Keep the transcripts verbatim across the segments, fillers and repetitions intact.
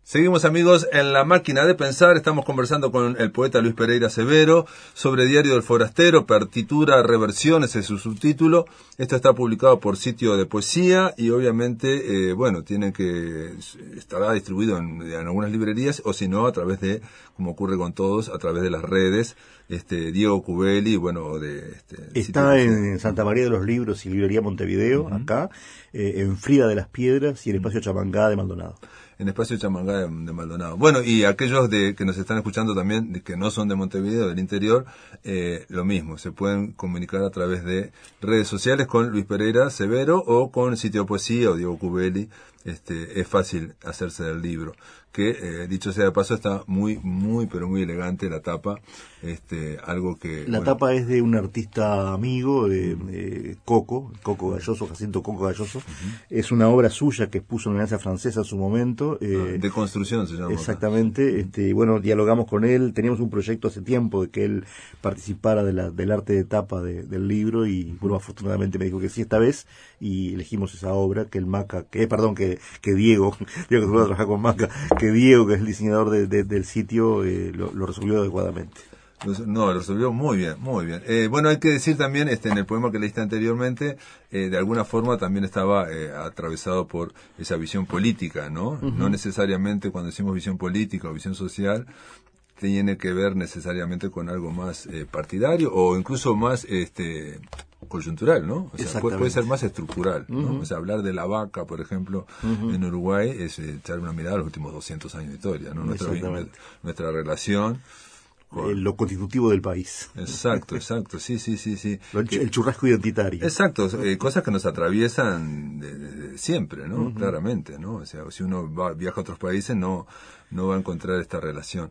Seguimos, amigos, en La Máquina de Pensar. Estamos conversando con el poeta Luis Pereira Severo sobre Diario del Forastero, partitura, reversiones, es su subtítulo. Esto está publicado por Sitio de Poesía y obviamente, eh, bueno, tiene que estará distribuido en, en algunas librerías o si no, a través de, como ocurre con todos, a través de las redes. Este, Diego Cubelli, bueno, de... Este, está en Santa María de los Libros y Librería Montevideo, uh-huh. acá, eh, en Frida de las Piedras y en Espacio Chamangá de Maldonado. En Espacio Chamangá de, de Maldonado. Bueno, y aquellos de que nos están escuchando también, de que no son de Montevideo, del interior, eh, lo mismo, se pueden comunicar a través de redes sociales con Luis Pereira Severo o con Sitio de Poesía o Diego Cubelli. Este, es fácil hacerse del libro, que eh, dicho sea de paso está muy, muy, pero muy elegante la tapa, este, algo que... La bueno, tapa es de un artista amigo, de, de Coco, Coco Galloso, Jacinto Coco Galloso, uh-huh. Es una obra suya que expuso en la Alianza Francesa en su momento. Eh, ah, de construcción se llama. Exactamente, este, bueno, dialogamos con él, teníamos un proyecto hace tiempo de que él participara de la, del arte de tapa de, del libro y bueno, afortunadamente me dijo que sí esta vez y elegimos esa obra que el Maca, que perdón, que que Diego, Diego que se va a trabajar con Maca, que Diego, que es el diseñador de, de, del sitio, eh, lo, lo resolvió adecuadamente. No, lo resolvió muy bien, muy bien. Eh, bueno, hay que decir también, este, en el poema que leíste anteriormente, eh, de alguna forma también estaba eh, atravesado por esa visión política, ¿no? Uh-huh. No necesariamente cuando decimos visión política o visión social, tiene que ver necesariamente con algo más eh, partidario o incluso más este coyuntural, ¿no? O sea, puede, puede ser más estructural, ¿no? Uh-huh. O sea, hablar de la vaca, por ejemplo, uh-huh. en Uruguay es eh, echar una mirada a los últimos doscientos años de historia, ¿no? Nuestra, nuestra relación con... Eh, lo constitutivo del país. Exacto, exacto, sí, sí, sí, sí. El, el churrasco identitario. Exacto, eh, cosas que nos atraviesan de, de, de siempre, ¿no? Uh-huh. Claramente, ¿no? O sea, si uno va, viaja a otros países, no, no va a encontrar esta relación.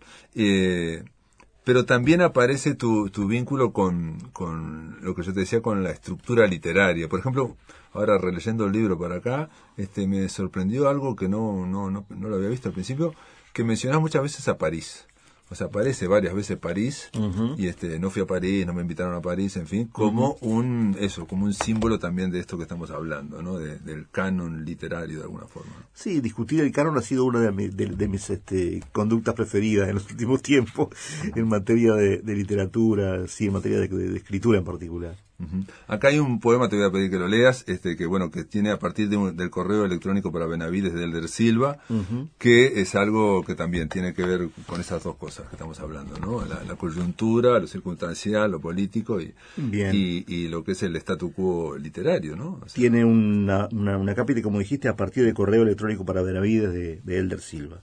Eh, pero también aparece tu, tu vínculo con, con lo que yo te decía, con la estructura literaria. Por ejemplo, ahora releyendo el libro para acá, este, me sorprendió algo que no, no, no, no lo había visto al principio, que mencionás muchas veces a París. O sea, aparece varias veces París, uh-huh. y este, no fui a París, no me invitaron a París, en fin, como uh-huh. un, eso, como un símbolo también de esto que estamos hablando, ¿no? De, del canon literario de alguna forma. Sí, discutir el canon ha sido una de, mi, de, de mis este, conductas preferidas en los últimos tiempos, en materia de, de literatura, sí, en materia de, de, de escritura en particular. Uh-huh. Acá hay un poema, te voy a pedir que lo leas, este que bueno, que tiene a partir de un, del correo electrónico para Benavides de Elder Silva, uh-huh. que es algo que también tiene que ver con esas dos cosas que estamos hablando, ¿no? La, la coyuntura, lo circunstancial, lo político y, y, y lo que es el statu quo literario, ¿no? O sea, tiene una, una, una cápita, como dijiste, a partir del correo electrónico para Benavides de, de Elder Silva.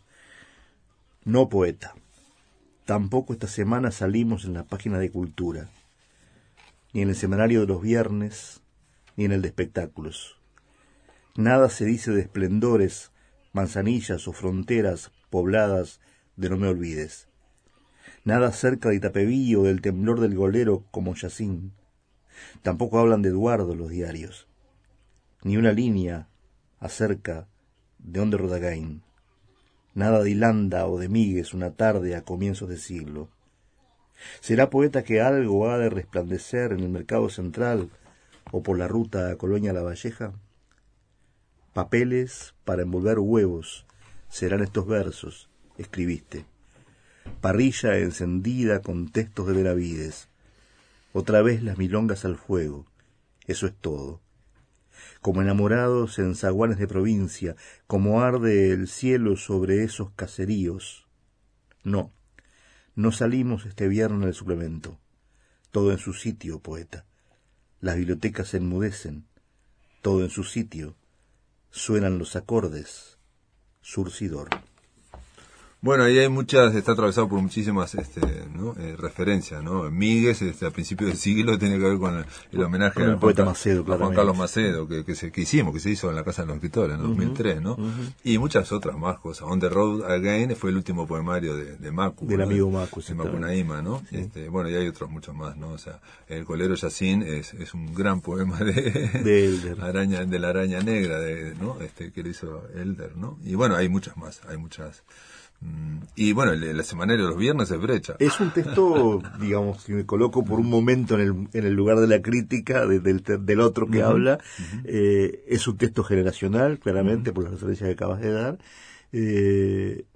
No poeta. Tampoco esta semana salimos en la página de Cultura, ni en el semanario de los viernes, ni en el de espectáculos. Nada se dice de esplendores, manzanillas o fronteras pobladas de no me olvides. Nada acerca de Itapeví o del temblor del golero como Yacín. Tampoco hablan de Eduardo los diarios. Ni una línea acerca de Onde Rodagain. Nada de Hilanda o de Míguez una tarde a comienzos de siglo. ¿Será poeta que algo ha de resplandecer en el mercado central o por la ruta a Colonia La Valleja? Papeles para envolver huevos serán estos versos, escribiste. Parrilla encendida con textos de Benavides. Otra vez las milongas al fuego, eso es todo. Como enamorados en zaguanes de provincia, como arde el cielo sobre esos caseríos. No. No salimos este viernes del suplemento. Todo en su sitio, poeta. Las bibliotecas se enmudecen. Todo en su sitio. Suenan los acordes. Surcidor. Bueno, ahí hay muchas, está atravesado por muchísimas este, ¿no? eh, referencias, ¿no? Míguez, este, a principios del siglo, tiene que ver con el, el homenaje a, poeta Juan, Macedo, a Juan Carlos Macedo, que, que, se, que hicimos, que se hizo en la Casa de los Escritores en uh-huh. dos mil tres, ¿no? Uh-huh. Y muchas otras más cosas. On the Road Again fue el último poemario de, de Macu. Del ¿no? amigo Macu. De Macu Naima, ¿no? Sí. Este, bueno, y hay otros muchos más, ¿no? O sea, el Golero Yacín es, es un gran poema de, de Elder. Araña, de la araña negra, de, ¿no? Este, que lo hizo Elder, ¿no? Y bueno, hay muchas más, hay muchas... Y bueno, el, el semanario de los viernes es Brecha. Es un texto, digamos, si me coloco por un momento en el, en el lugar de la crítica de, del, del otro que uh-huh. habla, uh-huh. Eh, es un texto generacional, claramente, uh-huh. por las referencias que acabas de dar, eh,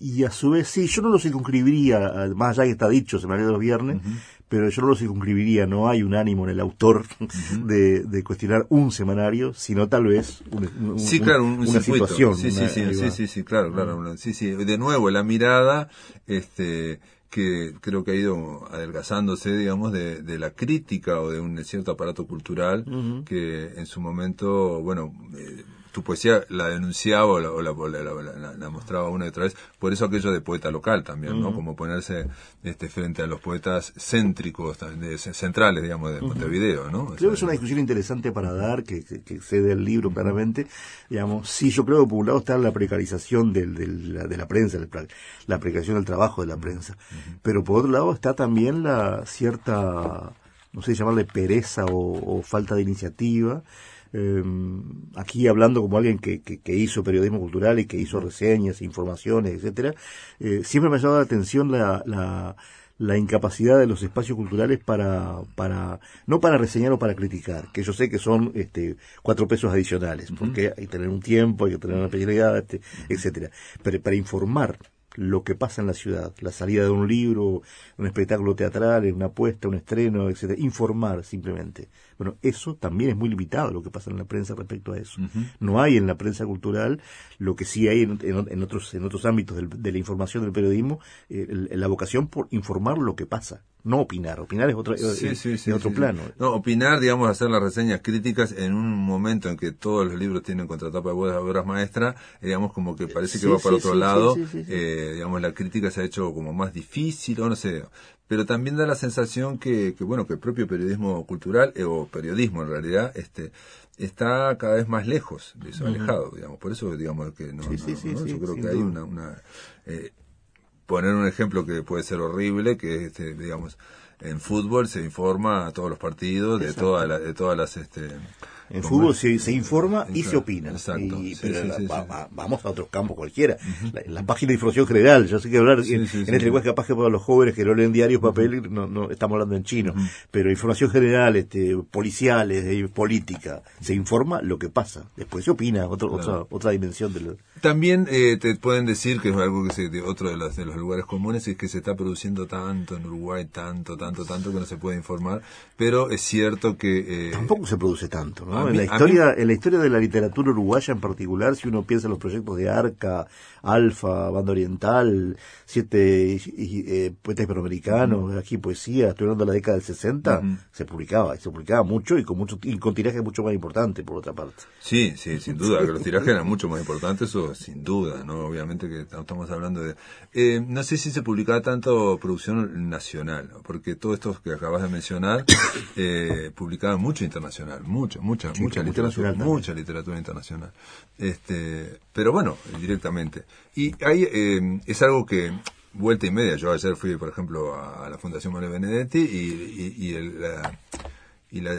y a su vez, sí, yo no lo circunscribiría, más allá que está dicho, Semanario de los Viernes, uh-huh. pero yo no lo circunscribiría, no hay un ánimo en el autor uh-huh. de, de cuestionar un semanario, sino tal vez un, un, sí, claro, un, una un situación. Sí, una, sí, sí, sí, sí, sí, claro, claro. Uh-huh. Sí, sí, de nuevo, la mirada, este... que creo que ha ido adelgazándose, digamos, de, de la crítica o de un cierto aparato cultural uh-huh. que en su momento, bueno, eh, tu poesía la denunciaba o la, o la, la, la, la, la mostraba una y otra vez, por eso aquello de poeta local también, uh-huh. ¿no? Como ponerse este frente a los poetas céntricos, de, centrales, digamos, de uh-huh. Montevideo, ¿no? Creo o sea, que es una discusión interesante para dar, que, que, que cede el libro claramente, digamos, sí, yo creo que por un lado está la precarización del, del, la, de la prensa, la precarización del trabajo de la prensa, uh-huh. pero por otro lado está también la cierta, no sé llamarle pereza o, o falta de iniciativa. Eh, aquí hablando como alguien que, que, que hizo periodismo cultural y que hizo reseñas, informaciones, etcétera, eh, siempre me ha llamado la atención la, la, la incapacidad de los espacios culturales para, para, no para reseñar o para criticar, que yo sé que son este, cuatro pesos adicionales, uh-huh. porque hay que tener un tiempo, hay que tener una especialidad, este, uh-huh. etcétera, pero para informar lo que pasa en la ciudad, la salida de un libro, un espectáculo teatral, una apuesta, un estreno, etcétera, informar simplemente. Bueno, eso también es muy limitado lo que pasa en la prensa respecto a eso. Uh-huh. No hay en la prensa cultural lo que sí hay en, en, en otros en otros ámbitos del, de la información del periodismo, eh, el, la vocación por informar lo que pasa, no opinar. Opinar es otro, sí, es, sí, sí, es otro sí, plano. Sí. No, opinar, digamos, hacer las reseñas críticas en un momento en que todos los libros tienen contratapa de obras maestras, digamos, como que parece que sí, va para sí, otro sí, lado, sí, sí, sí, sí. Eh, digamos, la crítica se ha hecho como más difícil, o no sé, pero también da la sensación que, que bueno, que el propio periodismo cultural, eh, o periodismo en realidad, este, está cada vez más lejos de eso, uh-huh. alejado, digamos, por eso, digamos, que no, sí, no, sí, sí, ¿no? Sí, yo creo que duda. hay una, una eh, poner un ejemplo que puede ser horrible, que es, este, digamos, en fútbol se informa a todos los partidos, de todas la, de todas las, este, en fútbol se, se informa y exacto, se opina. Exacto. Y, sí, pero sí, la, sí, va, sí. Va, vamos a otros campos cualquiera. Uh-huh. La, la página de información general, yo sé que hablar sí, en, sí, en sí, este sí. lenguaje capaz que para los jóvenes que no leen diarios, papel, uh-huh. no, no estamos hablando en chino. Uh-huh. Pero información general, este, policiales, eh, política, se informa lo que pasa. Después se opina, otro, claro. otra, otra dimensión de lo... También eh, te pueden decir que es algo que se, de otro de los, de los lugares comunes, es que se está produciendo tanto en Uruguay, tanto, tanto, tanto que no se puede informar, pero es cierto que... Eh, tampoco se produce tanto, ¿no? Mí, en la historia, mí, en la historia de la literatura uruguaya en particular, si uno piensa en los proyectos de Arca, Alfa, Banda Oriental, siete eh, poetas hispanoamericanos, uh-huh. aquí poesía, estoy hablando de la década del sesenta, uh-huh. se publicaba, se publicaba mucho y con mucho y con tirajes mucho más importantes por otra parte. Sí, sí, sin duda, que los tirajes eran mucho más importantes, eso sin duda, ¿no? Obviamente que estamos hablando de... Eh, no sé si se publicaba tanto producción nacional, porque todo esto que acabas de mencionar, eh, publicaban mucho internacional, mucho, mucha, sí, mucha literatura, mucha literatura internacional. Este, pero bueno, directamente. Y ahí eh, es algo que... vuelta y media. Yo ayer fui, por ejemplo, a, a la Fundación Mario Benedetti y, y, y el... La, y, la,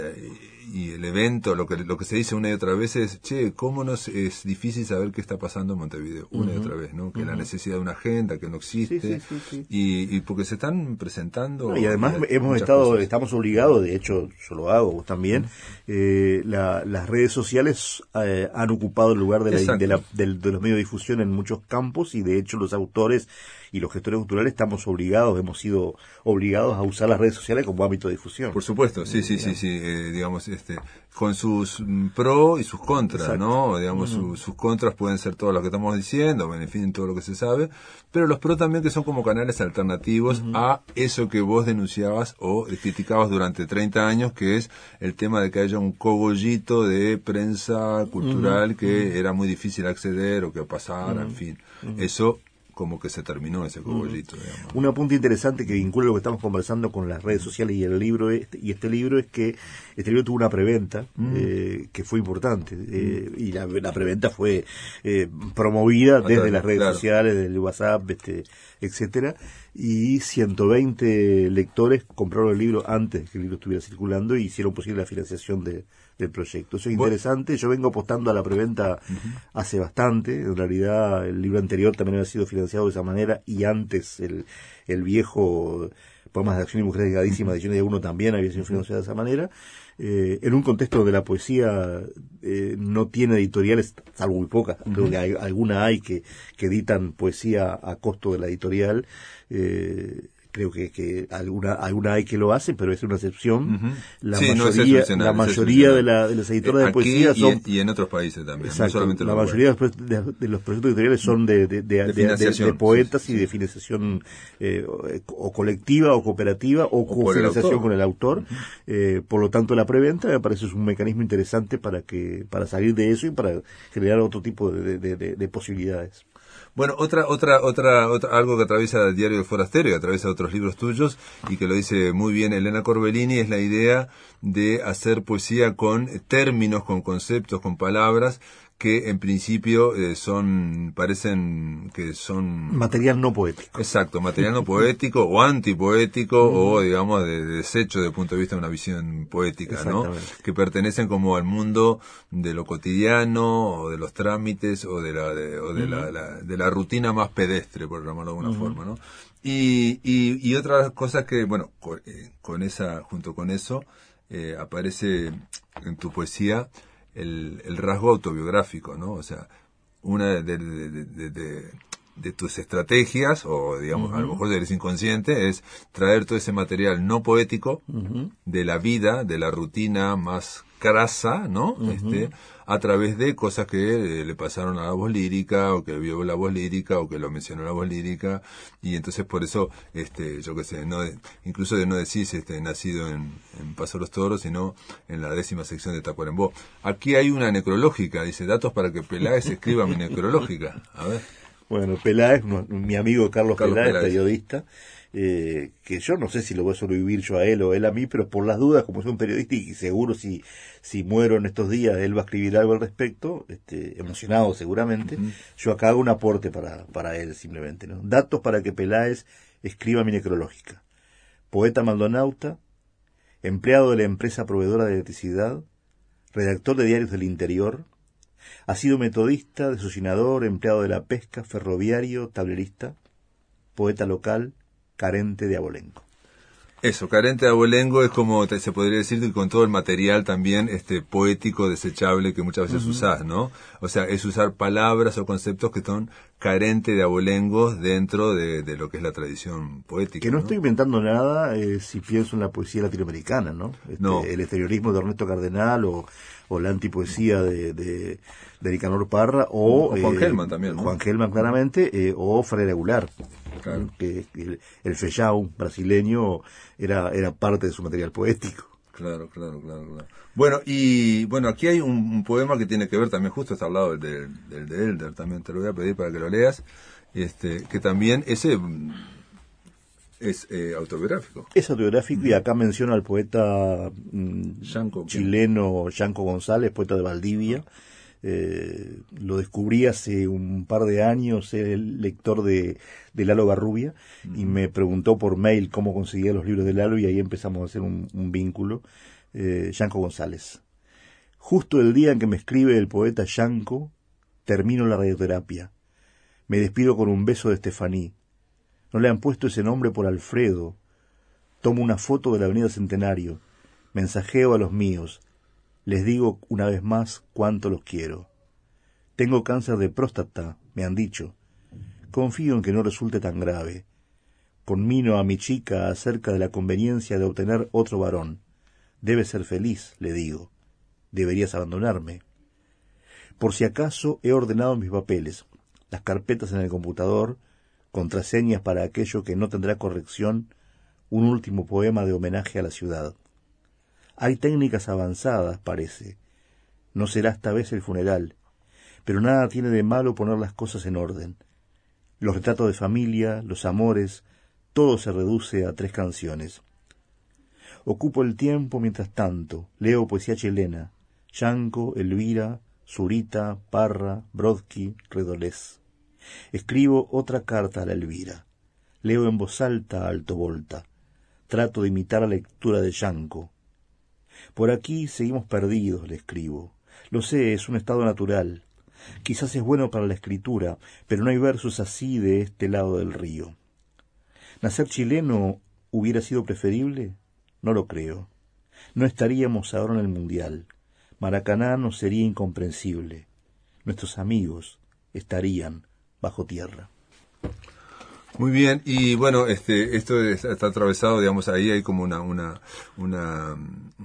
y el evento, lo que lo que se dice una y otra vez es, che, cómo nos es difícil saber qué está pasando en Montevideo, una uh-huh. y otra vez, ¿no? Que uh-huh. la necesidad de una agenda que no existe, sí, sí, sí, sí. Y, y porque se están presentando... No, y además hemos estado, cosas. estamos obligados, de hecho yo lo hago, vos también, uh-huh. eh, la, las redes sociales eh, han ocupado el lugar de, la, de, la, de, de los medios de difusión en muchos campos y de hecho los autores y los gestores culturales estamos obligados, hemos sido obligados a usar las redes sociales como ámbito de difusión. Por supuesto, sí, sí, sí, sí, eh, digamos, este, con sus mm, pros y sus contras, exacto. ¿no? Digamos, uh-huh. su, sus contras pueden ser todo lo que estamos diciendo, en fin, todo lo que se sabe, pero los pros también que son como canales alternativos uh-huh. a eso que vos denunciabas o criticabas durante treinta años, que es el tema de que haya un cogollito de prensa cultural uh-huh. que uh-huh. era muy difícil acceder o que pasara, uh-huh. en fin, uh-huh. eso... como que se terminó ese cogollito. Mm. Un apunte interesante que vincula lo que estamos conversando con las redes sociales y el libro este, y este libro es que este libro tuvo una preventa mm. eh, que fue importante eh, y la, la preventa fue eh, promovida desde Atrás, las redes claro. sociales, desde el WhatsApp, este, etcétera, y ciento veinte lectores compraron el libro antes de que el libro estuviera circulando y hicieron posible la financiación de del proyecto. Eso es interesante. Yo vengo apostando a la preventa uh-huh. hace bastante. En realidad, el libro anterior también había sido financiado de esa manera y antes el, el viejo poemas de acción y mujeres delgadísimas, ediciones de uno también había sido influenciada de esa manera, eh, en un contexto donde la poesía eh, no tiene editoriales, salvo muy pocas, uh-huh. creo que hay, alguna hay que, que editan poesía a costo de la editorial, eh, creo que, que alguna alguna hay que lo hace, pero es una excepción. Uh-huh. La sí, mayoría, no es la mayoría de, la, de las editoras eh, de poesía aquí son... Y, y en otros países también, exacto, no solamente la mayoría de, de, de los proyectos editoriales son de, de, de, de, de, de, de poetas sí, sí, y de financiación eh, o colectiva o cooperativa o, o cofinanciación con el autor. Uh-huh. eh, por lo tanto, la preventa me parece es un mecanismo interesante para que para salir de eso y para generar otro tipo de, de, de, de posibilidades. Bueno, otra, otra, otra, otra, algo que atraviesa el Diario del Forastero y atraviesa otros libros tuyos y que lo dice muy bien Elena Corbellini es la idea de hacer poesía con términos, con conceptos, con palabras que en principio eh, son, parecen que son... material no poético. Exacto, material no poético o antipoético mm. o digamos de, de desecho desde el punto de vista de una visión poética, ¿no? Que pertenecen como al mundo de lo cotidiano o de los trámites o de la de, o de, mm. la, la, de la rutina más pedestre, por llamarlo de alguna mm. forma, ¿no? Y, y, y otras cosas que, bueno, con, eh, con esa, junto con eso, eh, aparece en tu poesía El, el rasgo autobiográfico, ¿no? O sea, una de, de, de, de, de, de tus estrategias, o digamos, uh-huh. a lo mejor eres inconsciente, es traer todo ese material no poético uh-huh. de la vida, de la rutina más crasa, ¿no? Uh-huh. Este, a través de cosas que eh, le pasaron a la voz lírica, o que vio la voz lírica, o que lo mencionó la voz lírica, y entonces por eso, este, yo qué sé, no, incluso de no decís, este, nacido en, en Paso los Toros, sino en la décima sección de Tacuarembó. Aquí hay una necrológica, dice, datos para que Peláez escriba mi necrológica. A ver. Bueno, Peláez, mi amigo Carlos, Carlos Peláez, Peláez, periodista, eh, que yo no sé si lo voy a sobrevivir yo a él o él a mí, pero por las dudas, como soy un periodista y seguro si si muero en estos días, él va a escribir algo al respecto, este, emocionado seguramente, uh-huh. yo acá hago un aporte para, para él simplemente, ¿no? Datos para que Peláez escriba mi necrológica. Poeta maldonauta, empleado de la empresa proveedora de electricidad, redactor de diarios del interior, ha sido metodista, desocinador, empleado de la pesca, ferroviario, tablerista, poeta local, carente de abolengo. Eso, carente de abolengo es como te, se podría decir con todo el material también este poético desechable que muchas veces uh-huh. usás, ¿no? O sea, es usar palabras o conceptos que son carentes de abolengos dentro de, de lo que es la tradición poética. Que no, ¿no? estoy inventando nada eh, si pienso en la poesía latinoamericana, ¿no? Este, no. El exteriorismo de Ernesto Cardenal o, o la antipoesía de, de, de Nicanor Parra o... o Juan eh, Gelman también, ¿no? Juan Gelman claramente, eh, o Freire Goulart. Claro. Que, que el, el feijão brasileño era era parte de su material poético. Claro, claro, claro, claro. Bueno, y bueno, aquí hay un, un poema que tiene que ver también, justo está al lado del, del de Elder, también te lo voy a pedir para que lo leas, este que también ese es eh, autobiográfico. Es autobiográfico mm. y acá menciona al poeta mm, Yanco, chileno Yanco González, poeta de Valdivia. Eh, lo descubrí hace un par de años, el lector de, de Lalo Barrubia, uh-huh. y me preguntó por mail cómo conseguía los libros de Lalo y ahí empezamos a hacer un, un vínculo. Eh, Yanco González. Justo el día en que me escribe el poeta Yanco, termino la radioterapia. Me despido con un beso de Estefaní. No le han puesto ese nombre por Alfredo. Tomo una foto de la avenida Centenario. Mensajeo a los míos. Les digo una vez más cuánto los quiero. Tengo cáncer de próstata, me han dicho. Confío en que no resulte tan grave. Conmino a mi chica acerca de la conveniencia de obtener otro varón. Debes ser feliz, le digo. Deberías abandonarme. Por si acaso he ordenado mis papeles, las carpetas en el computador, contraseñas para aquello que no tendrá corrección, un último poema de homenaje a la ciudad. Hay técnicas avanzadas, parece. No será esta vez el funeral, pero nada tiene de malo poner las cosas en orden. Los retratos de familia, los amores, todo se reduce a tres canciones. Ocupo el tiempo mientras tanto, leo poesía chilena, Yanco, Elvira, Zurita, Parra, Brodsky, Redolés. Escribo otra carta a la Elvira. Leo en voz alta a alto volta. Trato de imitar la lectura de Yanco. Por aquí seguimos perdidos, le escribo. Lo sé, es un estado natural. Quizás es bueno para la escritura, pero no hay versos así de este lado del río. Nacer chileno hubiera sido preferible? No lo creo. No estaríamos ahora en el Mundial. Maracaná nos sería incomprensible. Nuestros amigos estarían bajo tierra. Muy bien, y bueno, este, esto es, está atravesado, digamos, ahí hay como una, una, una,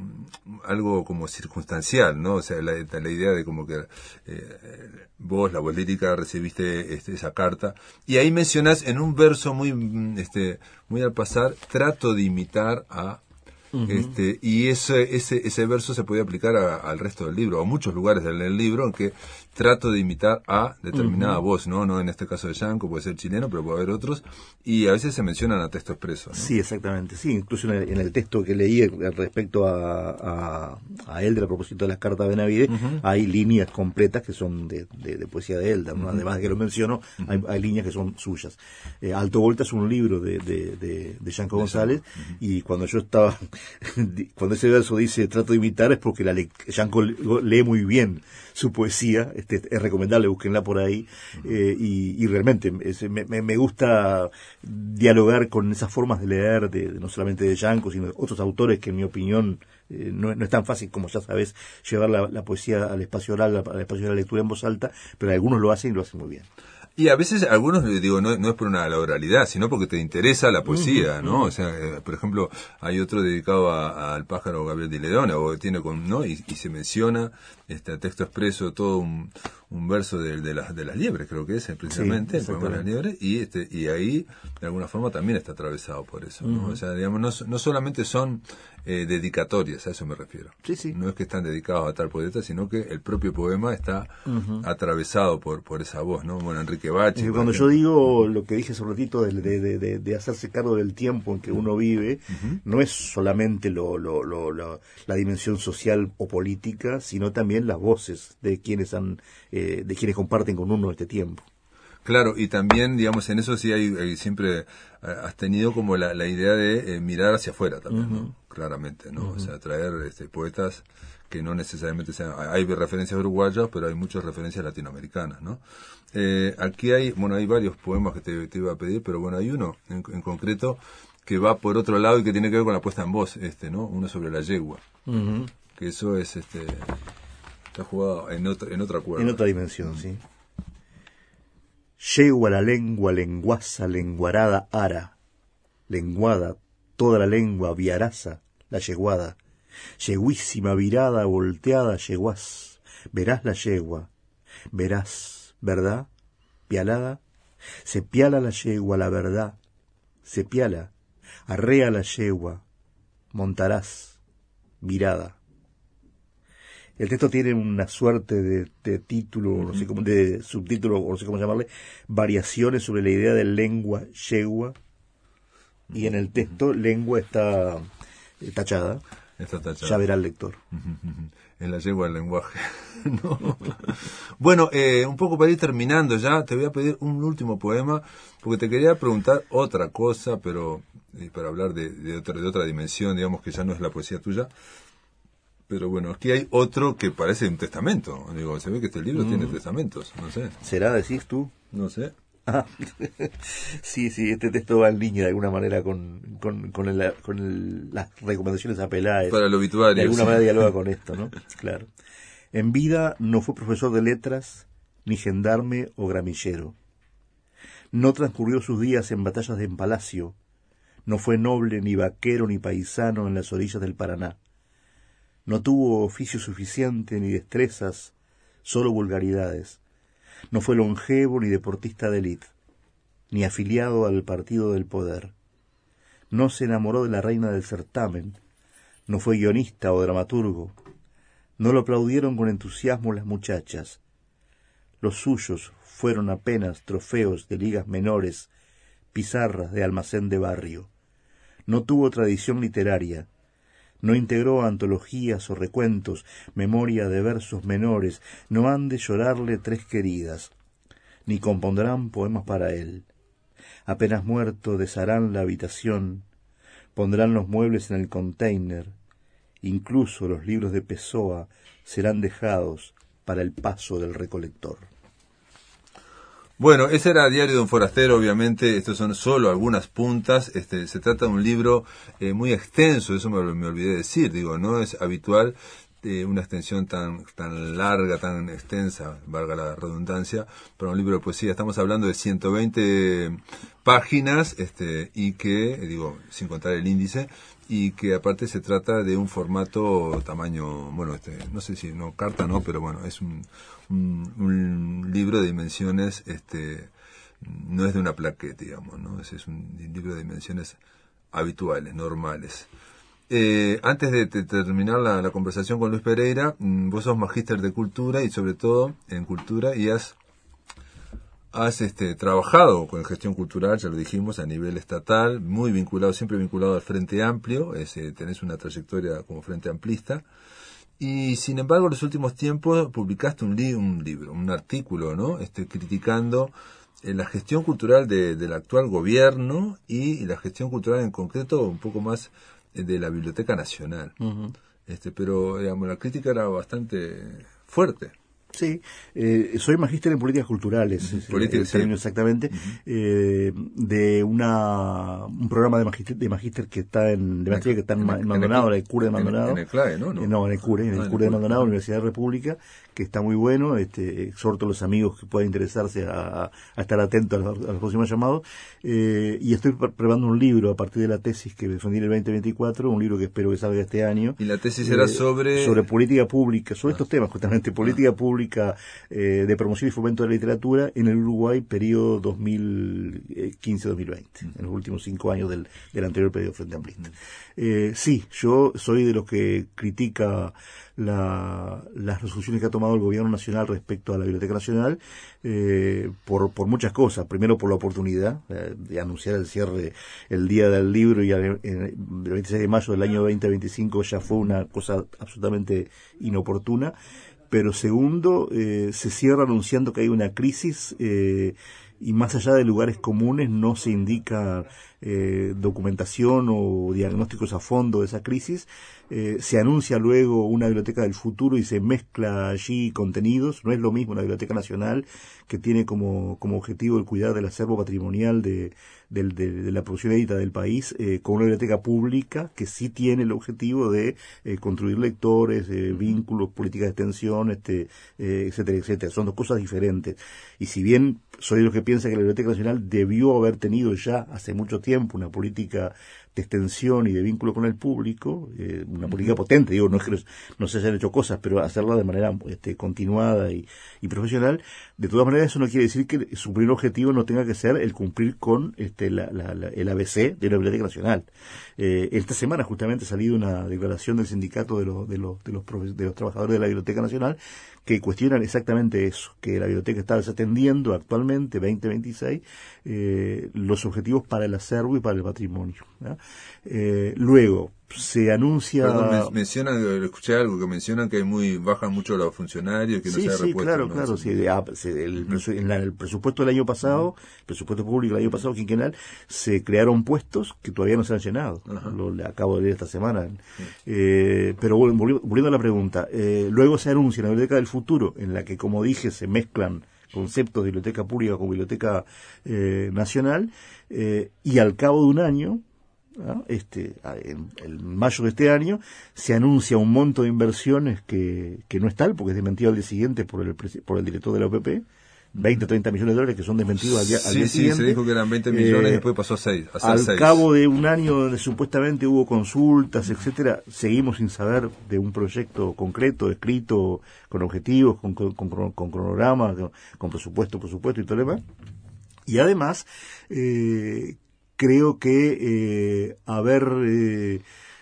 um, algo como circunstancial, ¿no? O sea, la, la idea de como que eh, vos, la voz lírica, recibiste este, esa carta, y ahí mencionás en un verso muy, este, muy al pasar, trato de imitar a Uh-huh. Este, y ese, ese, ese verso se puede aplicar a, al resto del libro, a muchos lugares del, del libro en que trato de imitar a determinada uh-huh. voz, ¿no? No en este caso de Yanko, puede ser chileno, pero puede haber otros, y a veces se mencionan a texto expreso, ¿no? Sí, exactamente, sí, incluso en el, en el texto que leí respecto a, a, a Elder a propósito de las cartas de Benavides, uh-huh. hay líneas completas que son de, de, de poesía de Elder, ¿no? Uh-huh. Además de que lo menciono, uh-huh. hay, hay líneas que son suyas. Eh, Alto Volta es un libro de, de, de, de Yanko González, uh-huh. y cuando yo estaba cuando ese verso dice trato de imitar es porque la le- Yanko lee muy bien su poesía, este, es recomendable, búsquenla por ahí, eh, y, y realmente es, me, me gusta dialogar con esas formas de leer, de, de no solamente de Yanko, sino de otros autores que en mi opinión eh, no, no es tan fácil como ya sabes llevar la, la poesía al espacio oral, al espacio de la lectura en voz alta, pero algunos lo hacen y lo hacen muy bien. Y a veces algunos, digo, no, no es por una oralidad, sino porque te interesa la poesía, ¿no? O sea, eh, por ejemplo, hay otro dedicado a, a, al pájaro Gabriel de Ledona, o tiene con, ¿no? Y, y se menciona, este, a texto expreso, todo un, un verso de, de las, de las liebres, creo que es, precisamente, sí, el poema de las liebres, y este, y ahí, de alguna forma, también está atravesado por eso, ¿no? Uh-huh. O sea, digamos, no, no solamente son, eh, dedicatorias, a eso me refiero. Sí, sí. No es que están dedicados a tal poeta, sino que el propio poema está uh-huh. atravesado por, por esa voz, ¿no? Bueno, Enrique Bachi. Cuando yo digo lo que dije hace un ratito de, de, de, de hacerse cargo del tiempo en que uno vive, uh-huh. no es solamente lo, lo, lo, lo, la dimensión social o política, sino también las voces de quienes han, eh, de quienes comparten con uno este tiempo. Claro, y también, digamos, en eso sí hay, hay siempre has tenido como la, la idea de eh, mirar hacia afuera también, uh-huh. ¿no? Claramente, ¿no? Uh-huh. O sea, traer este, poetas que no necesariamente sean, hay referencias uruguayas, pero hay muchas referencias latinoamericanas, ¿no? Eh, aquí hay, bueno, hay varios poemas que te, te iba a pedir, pero bueno, hay uno en, en concreto que va por otro lado y que tiene que ver con la puesta en voz, este, ¿no? Uno sobre la yegua, uh-huh. que eso es, este, está jugado en otra, en otra cuerda. En otra dimensión, uh-huh. sí. Yegua la lengua, lenguaza, lenguarada, ara, lenguada, toda la lengua, viaraza, la yeguada, yeguísima, virada, volteada, yeguás, verás la yegua, verás, ¿verdad? Pialada, se piala la yegua, la verdad, se piala, arrea la yegua, montarás, virada. El texto tiene una suerte de, de título, no sé cómo, de subtítulo, o no sé cómo llamarle, variaciones sobre la idea de lengua, yegua, y en el texto lengua está tachada. Está tachada. Ya verá el lector. En la yegua del lenguaje. No. Bueno, eh, un poco para ir terminando ya, te voy a pedir un último poema, porque te quería preguntar otra cosa, pero eh, para hablar de, de, otra, de otra dimensión, digamos que ya no es la poesía tuya. Pero bueno, aquí hay otro que parece un testamento. Digo, se ve que este libro mm. tiene testamentos, no sé. ¿Será, decís tú? No sé. Ah, sí, sí, este texto va en línea de alguna manera con, con, con, el, con el, las recomendaciones a Peláez. Para el obituario. De alguna sí. manera dialoga con esto, ¿no? Claro. En vida no fue profesor de letras, ni gendarme o gramillero. No transcurrió sus días en batallas de palacio. No fue noble, ni vaquero, ni paisano en las orillas del Paraná. No tuvo oficio suficiente, ni destrezas, solo vulgaridades. No fue longevo ni deportista de élite, ni afiliado al partido del poder. No se enamoró de la reina del certamen, no fue guionista o dramaturgo. No lo aplaudieron con entusiasmo las muchachas. Los suyos fueron apenas trofeos de ligas menores, pizarras de almacén de barrio. No tuvo tradición literaria. No integró antologías o recuentos, memoria de versos menores, no han de llorarle tres queridas, ni compondrán poemas para él. Apenas muerto desharán la habitación, pondrán los muebles en el container, incluso los libros de Pessoa serán dejados para el paso del recolector. Bueno, ese era Diario de un Forastero, obviamente, estos son solo algunas puntas, este, se trata de un libro eh, muy extenso, eso me, me olvidé decir, digo, no es habitual eh, una extensión tan tan larga, tan extensa, valga la redundancia, para un libro de poesía. Estamos hablando de ciento veinte páginas, este, y que, eh, digo, sin contar el índice, y que aparte se trata de un formato tamaño, bueno, este, no sé si, no, carta no, pero bueno, es un, un, un libro de dimensiones, este, no es de una plaqueta, digamos, ¿no? Es, es un libro de dimensiones habituales, normales. Eh, antes de, de terminar la, la conversación con Luis Pereira, vos sos magíster de cultura y sobre todo en cultura, y has Has este, trabajado con gestión cultural, ya lo dijimos, a nivel estatal, muy vinculado, siempre vinculado al Frente Amplio, ese, tenés una trayectoria como Frente Amplista, y sin embargo en los últimos tiempos publicaste un, li un libro, un artículo, ¿no? Este, criticando eh, la gestión cultural de, del actual gobierno y la gestión cultural en concreto un poco más eh, de la Biblioteca Nacional. Uh-huh. Este, pero digamos, la crítica era bastante fuerte. Sí, eh, soy magíster en políticas culturales, uh-huh. Política, sí. Exactamente, uh-huh. eh, de una un programa de magíster, de magíster que está en, de maestría que está en, en, en Maldonado, en el, el CURE de Maldonado. En el, en el CLAE, ¿no? No, eh, no en el CURE, en el, ah, el CURE de Maldonado, Universidad de República, que está muy bueno. Este, exhorto a los amigos que puedan interesarse a, a estar atentos a los, a los próximos llamados. Eh, y estoy preparando un libro a partir de la tesis que defendí en el veinte veinticuatro, un libro que espero que salga este año. ¿Y la tesis eh, era sobre? Sobre política pública, sobre ah. estos temas justamente, política ah. pública eh, de promoción y fomento de la literatura en el Uruguay, periodo dos mil quince a dos mil veinte, mm. en los últimos cinco años del, del anterior periodo Frente Amplista. Mm. Eh, sí, yo soy de los que critica La, las resoluciones que ha tomado el gobierno nacional respecto a la Biblioteca Nacional eh, por, por muchas cosas. Primero por la oportunidad eh, de anunciar el cierre el día del libro, y el, el veintiséis de mayo del año veinte veinticinco ya fue una cosa absolutamente inoportuna. Pero segundo, eh, se cierra anunciando que hay una crisis eh, y más allá de lugares comunes no se indica eh, documentación o diagnósticos a fondo de esa crisis. Eh, se anuncia luego una biblioteca del futuro y se mezcla allí contenidos. No es lo mismo una biblioteca nacional, que tiene como, como objetivo el cuidar del acervo patrimonial de, de, de, de la producción edita del país, eh, con una biblioteca pública que sí tiene el objetivo de eh, construir lectores, eh, vínculos, políticas de extensión, este, eh, etcétera, etcétera. Son dos cosas diferentes. Y si bien soy de los que piensa que la Biblioteca Nacional debió haber tenido ya hace mucho tiempo una política de extensión y de vínculo con el público, eh, una política potente, digo, no es que no se hayan hecho cosas, pero hacerla de manera este, continuada y, y profesional. De todas maneras, eso no quiere decir que su primer objetivo no tenga que ser el cumplir con este, la, la, la, el A B C de la Biblioteca Nacional. Eh, esta semana justamente ha salido una declaración del sindicato de los, de los, de los, de los trabajadores de la Biblioteca Nacional que cuestionan exactamente eso, que la biblioteca está desatendiendo actualmente, veinte veintiséis, eh, los objetivos para el acervo y para el patrimonio, ¿no? Eh, luego, se anuncia... Perdón, men mencionan, escuché algo, que mencionan que muy bajan mucho los funcionarios, que no sí, se ha sí, repuesto. claro, ¿no? claro, sí, de, ah, se, el, uh-huh. en la, el presupuesto del año pasado, uh-huh. presupuesto público del año pasado, quinquenal, se crearon puestos que todavía no se han llenado. Uh-huh. Lo, lo acabo de leer esta semana. Uh-huh. Eh, pero volviendo, volviendo a la pregunta, eh, luego se anuncia la Biblioteca del Futuro, en la que, como dije, se mezclan conceptos de biblioteca pública con biblioteca eh, nacional, eh, y al cabo de un año, ¿no? Este, en, en mayo de este año se anuncia un monto de inversiones que, que no es tal, porque es desmentido al día siguiente por el, por el director de la O P P, veinte o treinta millones de dólares que son desmentidos al día, sí, al día sí, siguiente. Sí, se dijo que eran veinte millones eh, y después pasó a seis. A al seis. Cabo de un año donde supuestamente hubo consultas, etcétera, seguimos sin saber de un proyecto concreto, escrito, con objetivos, con, con, con, con cronograma, con, con presupuesto, presupuesto y todo lo demás. Y además, eh, creo que eh, haber eh,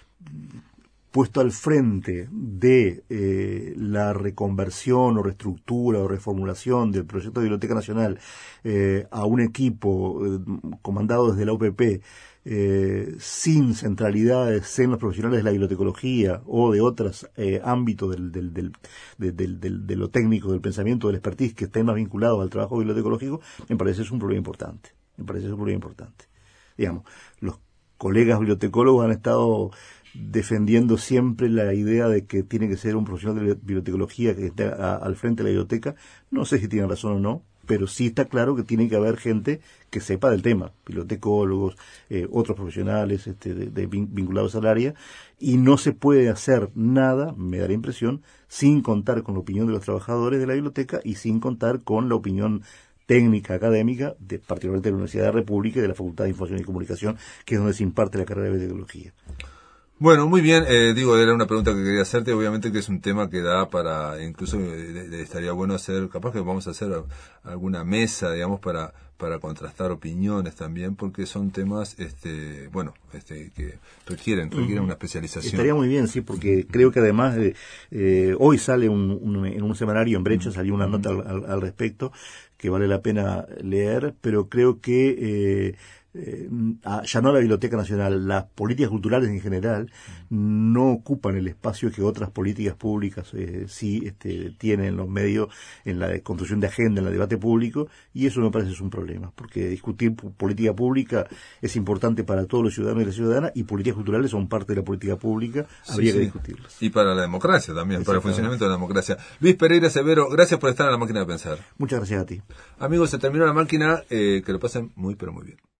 puesto al frente de eh, la reconversión o reestructura o reformulación del proyecto de Biblioteca Nacional eh, a un equipo eh, comandado desde la O P P, eh, sin centralidades en los profesionales de la bibliotecología o de otros eh, ámbitos del, del, del, del, del, de lo técnico, del pensamiento, del expertise que estén más vinculados al trabajo bibliotecológico, me parece es un problema importante. Me parece es un problema importante. Digamos, los colegas bibliotecólogos han estado defendiendo siempre la idea de que tiene que ser un profesional de bibliotecología que esté a, al frente de la biblioteca. No sé si tienen razón o no, pero sí está claro que tiene que haber gente que sepa del tema, bibliotecólogos, eh, otros profesionales este, de, de vinculados al área, y no se puede hacer nada, me da la impresión, sin contar con la opinión de los trabajadores de la biblioteca y sin contar con la opinión técnica, académica, de, particularmente de la Universidad de la República y de la Facultad de Información y Comunicación, que es donde se imparte la carrera de bibliotecnología. Bueno, muy bien, eh, digo, era una pregunta que quería hacerte, obviamente que es un tema que da para, incluso eh, estaría bueno hacer, capaz que vamos a hacer alguna mesa, digamos, para para contrastar opiniones también, porque son temas, este bueno, este que requieren requieren uh-huh. una especialización. Estaría muy bien, sí, porque uh-huh. creo que además, eh, eh, hoy sale un, un, en un semanario, en Brecha, uh-huh. salió una nota al, al, al respecto, que vale la pena leer, pero creo que eh, eh, ya no la Biblioteca Nacional, las políticas culturales en general no ocupan el espacio que otras políticas públicas eh, sí este, tienen los medios en la construcción de agenda, en el debate público, y eso me parece es un problema, porque discutir política pública es importante para todos los ciudadanos y las ciudadanas, y políticas culturales son parte de la política pública, sí, habría sí. que discutirlas. Y para la democracia también, para el funcionamiento de la democracia. Luis Pereira Severo, gracias por estar en La Máquina de Pensar. Muchas gracias a ti. Amigos, se terminó La Máquina, eh, que lo pasen muy pero muy bien.